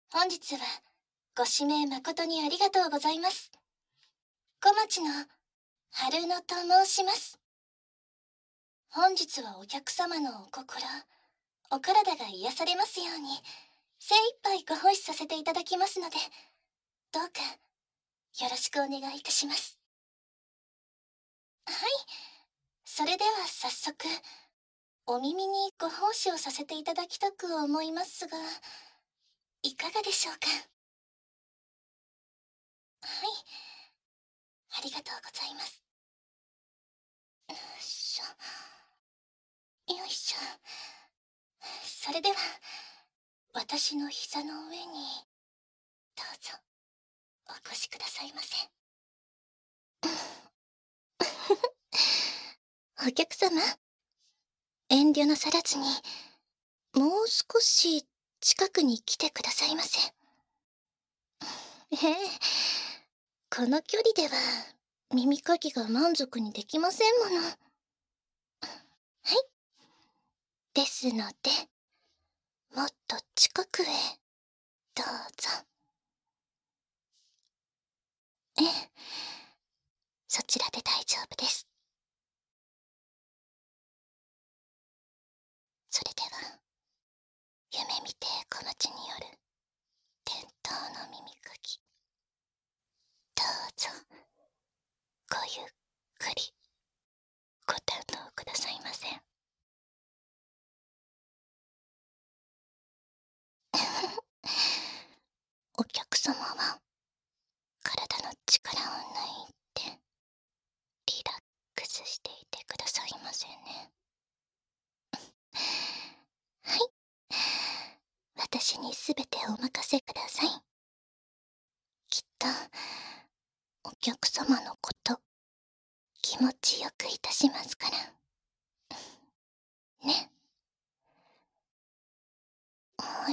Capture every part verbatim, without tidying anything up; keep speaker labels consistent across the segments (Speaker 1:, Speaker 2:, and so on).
Speaker 1: 本日はご指名誠にありがとうございます。小町の春野と申します。本日はお客様のお心、お体が癒されますように、精一杯ご奉仕させていただきますので、どうかよろしくお願いいたします。はい、それでは早速、お耳にご奉仕をさせていただきたく思いますが、いかがでしょうか。はい、ありがとうございます。よいしょ、よいしょ。それでは、私の膝の上に、どうぞ、お越しくださいませ。お客様、遠慮なさらずに、もう少し近くに来てくださいませ。ええ、この距離では耳かきが満足にできませんもの。はい。ですので、もっと近くへ、どうぞ。ええ、そちらで大丈夫です。それでは、夢見て小町による伝統の耳かき、どうぞごゆっくりご堪能くださいませ。お客様は体の力を抜いてリラックスしていてくださいませね。はい、私にすべてお任せください。きっとお客様のこと気持ちよくいたしますからね。はい、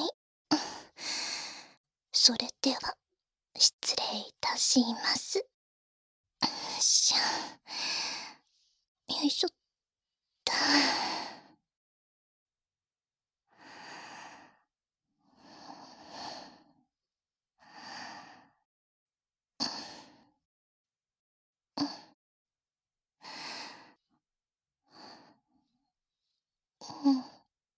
Speaker 1: それでは失礼いたします。よいしょ、よいしょっと。うん、うん、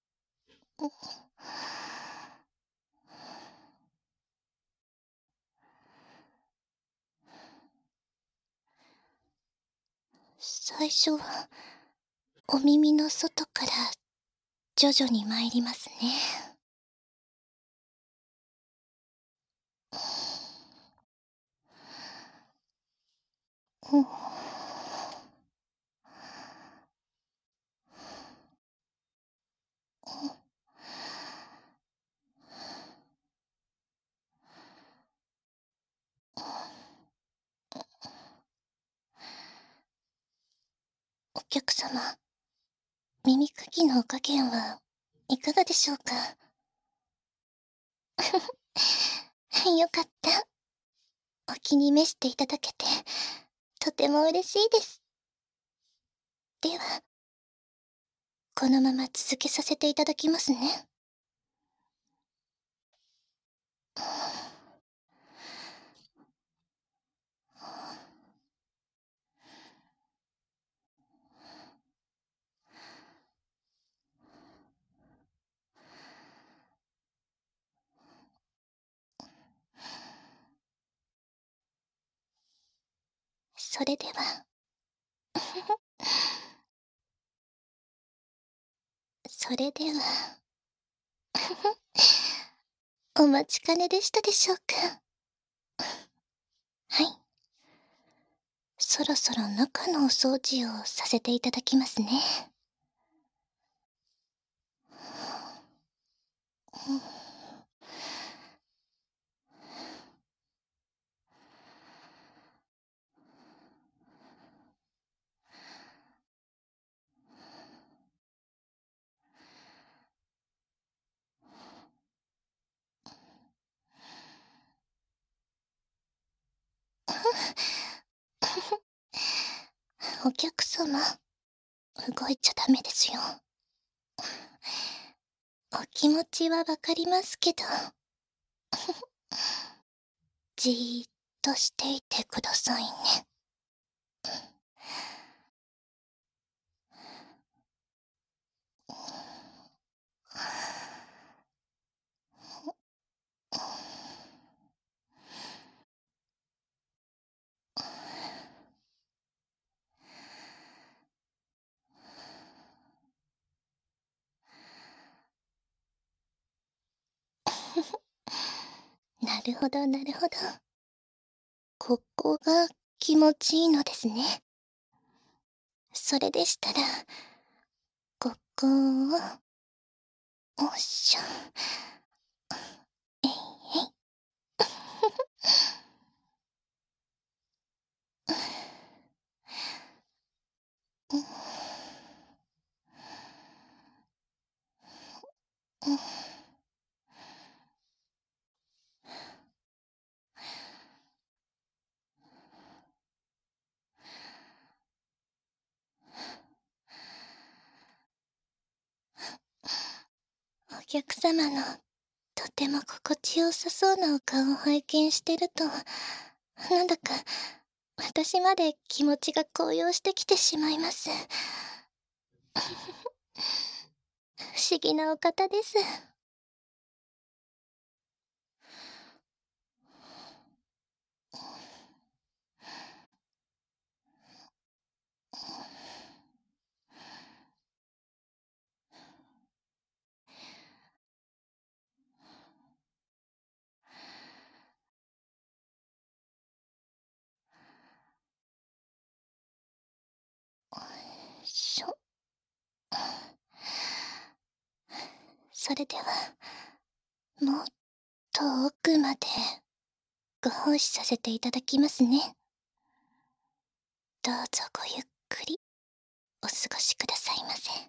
Speaker 1: 最初はお耳の外から徐々に参りますね。うん、お客様、耳かきのお加減はいかがでしょうか。よかった。お気に召していただけて、とても嬉しいです。では、このまま続けさせていただきますね。それでは、それでは、お待ちかねでしたでしょうか。はい。そろそろ中のお掃除をさせていただきますね。うん、お客様、動いちゃダメですよ。お気持ちはわかりますけど、 じーっとしていてくださいね。なるほどなるほど。ここが気持ちいいのですね。それでしたら、ここを、おっしょ。えいえい。お客様のとても心地よさそうなお顔を拝見してると、なんだか私まで気持ちが高揚してきてしまいます。不思議なお方です。しょ。それでは、もっと奥までご奉仕させていただきますね。どうぞごゆっくりお過ごしくださいませ。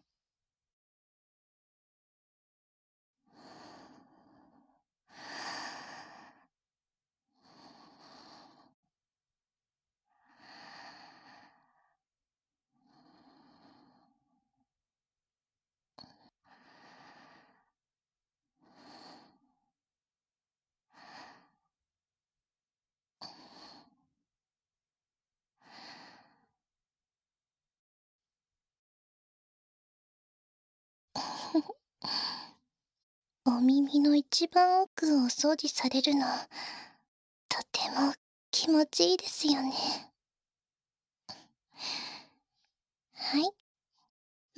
Speaker 1: お耳の一番奥をお掃除されるの、とても気持ちいいですよね。はい。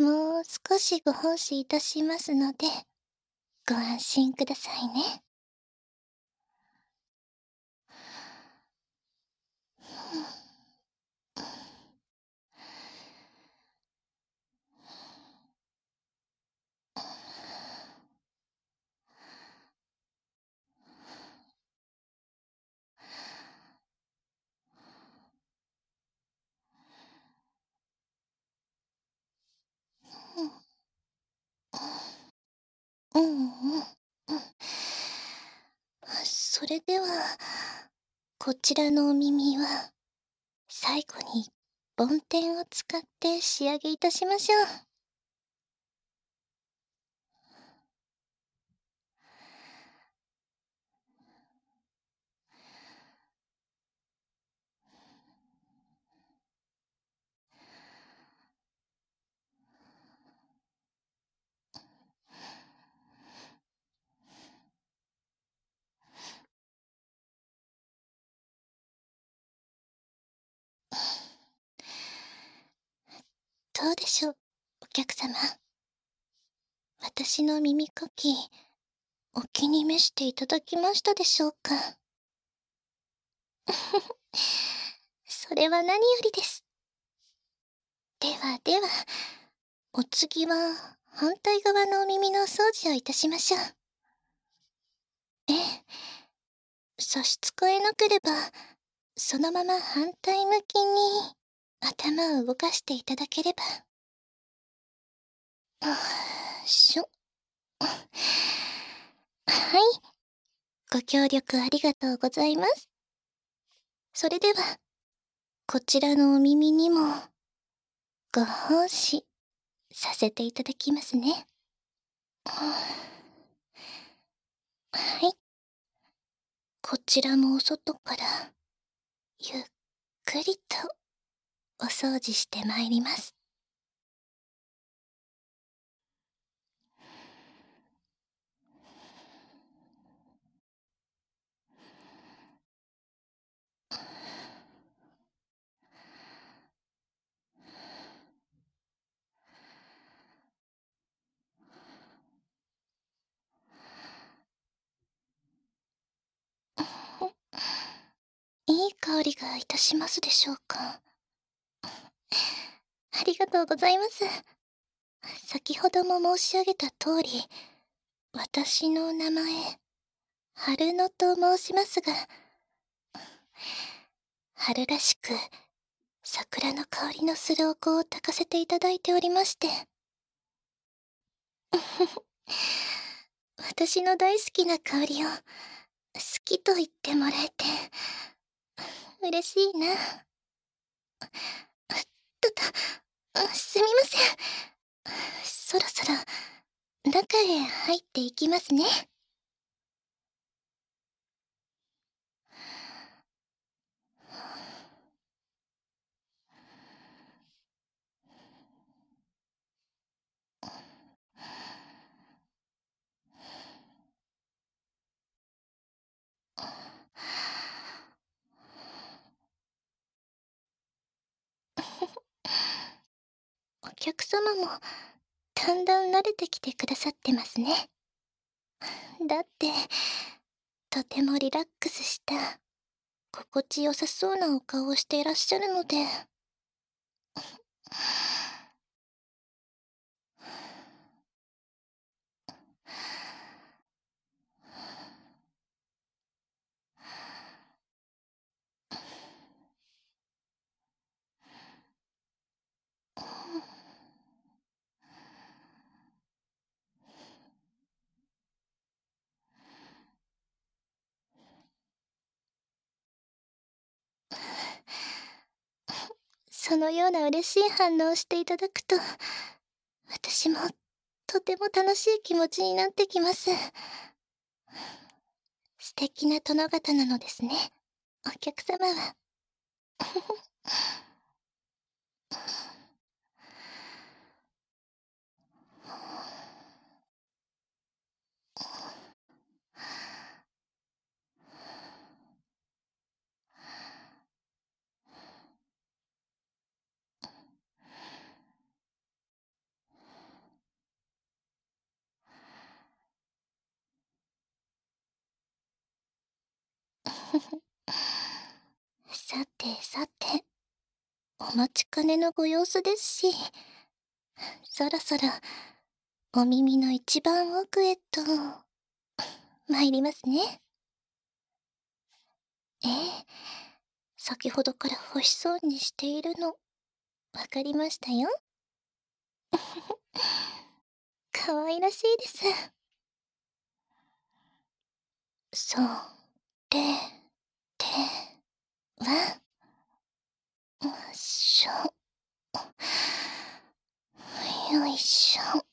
Speaker 1: もう少しご奉仕いたしますので、ご安心くださいね。うんうんうん。それでは、こちらのお耳は、最後に梵天を使って仕上げいたしましょう。どうでしょう、お客様。私の耳かき、お気に召していただきましたでしょうか。それは何よりです。ではでは、お次は反対側のお耳のお掃除をいたしましょう。ええ、差し支えなければ、そのまま反対向きに頭を動かしていただければ。よいしょ。はい。ご協力ありがとうございます。それでは、こちらのお耳にも、ご奉仕させていただきますね。はい。 こちらもお外からゆっくりとお掃除してまいります。いい香りがいたしますでしょうか。ありがとうございます。先ほども申し上げた通り、私の名前、春野と申しますが、春らしく桜の香りのするお香を炊かせていただいておりまして。私の大好きな香りを好きと言ってもらえて嬉しいな。とと、すみません。そろそろ中へ入っていきますね。お客様もだんだん慣れてきてくださってますね。だってとてもリラックスした心地よさそうなお顔をしていらっしゃるので。そのような嬉しい反応をしていただくと、私もとても楽しい気持ちになってきます。素敵な殿方なのですね、お客様は。さてさて、お待ちかねのご様子ですし、そろそろお耳の一番奥へと参りますね。ええ、先ほどから欲しそうにしているのわかりましたよ。かわいらしいです。それでは、しょ、よいしょ。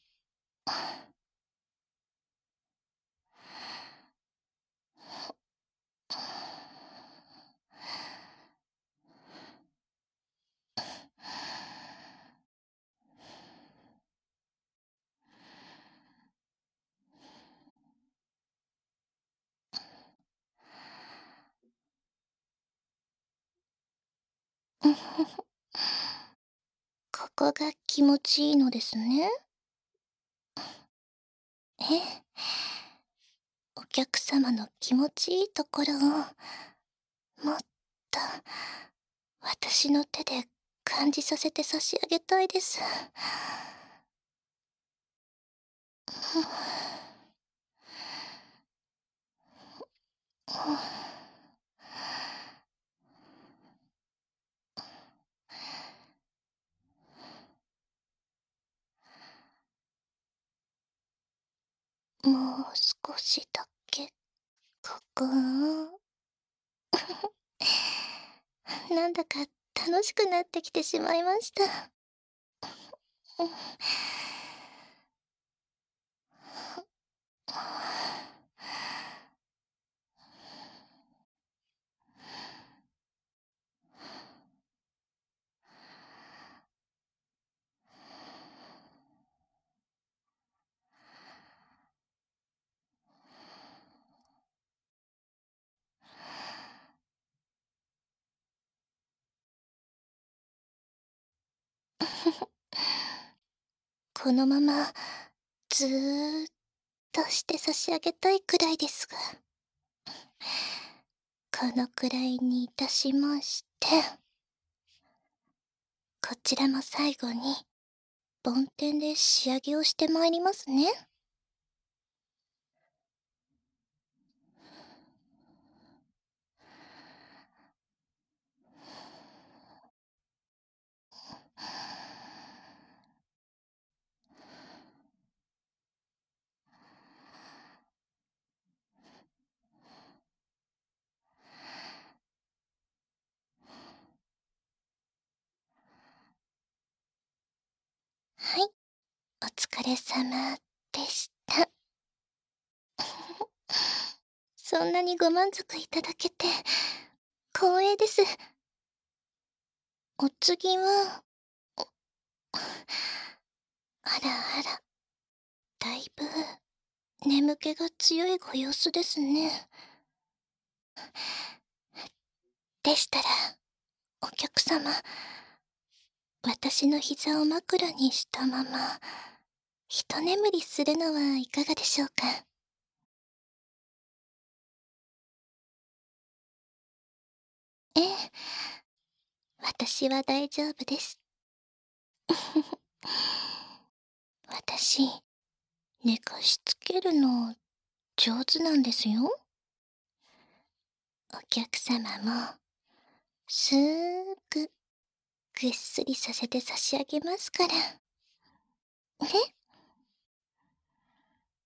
Speaker 1: ここが気持ちいいのですね。ええ、お客様の気持ちいいところをもっと私の手で感じさせて差し上げたいです。もう少しだけ、ここ。なんだか楽しくなってきてしまいました。 このままずーっとして差し上げたいくらいですが、このくらいにいたしまして、こちらも最後に梵天で仕上げをしてまいりますね。はい、お疲れ様でした。そんなにご満足いただけて光栄です。お次は、あらあら、だいぶ眠気が強いご様子ですね。でしたら、お客様、私の膝を枕にしたまま、一眠りするのはいかがでしょうか。ええ、私は大丈夫です。私、寝かしつけるの上手なんですよ。お客様も、すーぐぐっすりさせて差し上げますから。